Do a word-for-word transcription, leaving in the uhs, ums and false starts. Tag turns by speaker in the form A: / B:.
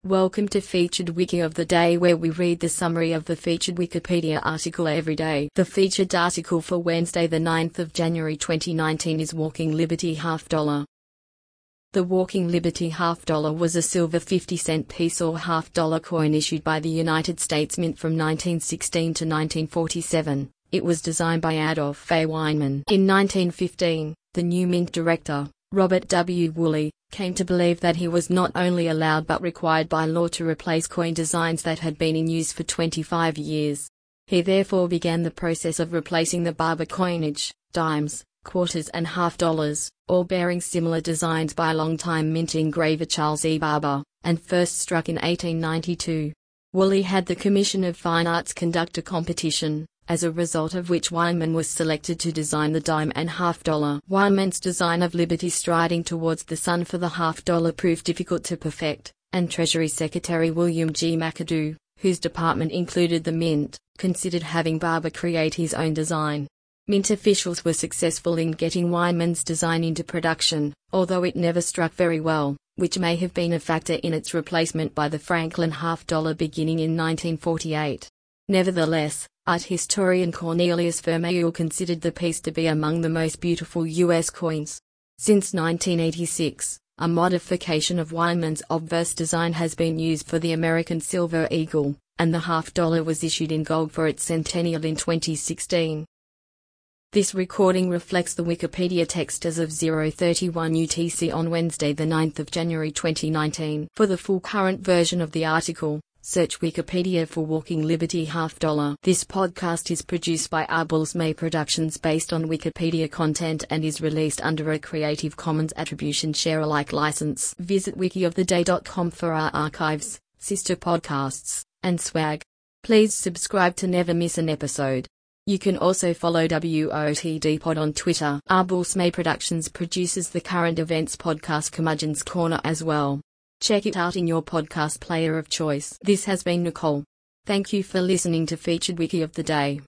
A: Welcome to Featured Wiki of the Day, where we read the summary of the featured Wikipedia article every day. The featured article for Wednesday the ninth of January twenty nineteen is Walking Liberty Half Dollar. The Walking Liberty Half Dollar was a silver fifty cent piece or half dollar coin issued by the United States Mint from nineteen sixteen to nineteen forty-seven. It was designed by Adolph A. Weinman. In nineteen fifteen, the new Mint director, Robert W. Woolley, came to believe that he was not only allowed but required by law to replace coin designs that had been in use for twenty-five years. He therefore began the process of replacing the Barber coinage, dimes, quarters and half dollars, all bearing similar designs by longtime Mint engraver Charles E. Barber, and first struck in eighteen ninety-two. Woolley had the Commission of Fine Arts conduct a competition, as a result of which Weinman was selected to design the dime and half dollar. Weinman's design of Liberty striding towards the sun for the half dollar proved difficult to perfect, and Treasury Secretary William G. McAdoo, whose department included the Mint, considered having Barber create his own design. Mint officials were successful in getting Weinman's design into production, although it never struck very well, which may have been a factor in its replacement by the Franklin half dollar beginning in nineteen forty-eight. Nevertheless, art historian Cornelius Vermeule considered the piece to be among the most beautiful U S coins. Since nineteen eighty-six, a modification of Weinman's obverse design has been used for the American Silver Eagle, and the half dollar was issued in gold for its centennial in twenty sixteen. This recording reflects the Wikipedia text as of zero thirty-one U T C on Wednesday the ninth of January twenty nineteen. For the full current version of the article, search Wikipedia for Walking Liberty Half Dollar. This podcast is produced by Arbels May Productions based on Wikipedia content and is released under a Creative Commons Attribution Share Alike license. Visit wiki of the day dot com for our archives, sister podcasts, and swag. Please subscribe to never miss an episode. You can also follow W O T D Pod on Twitter. Arbels May Productions produces the current events podcast Curmudgeon's Corner as well. Check it out in your podcast player of choice. This has been Nicole. Thank you for listening to Featured Wiki of the Day.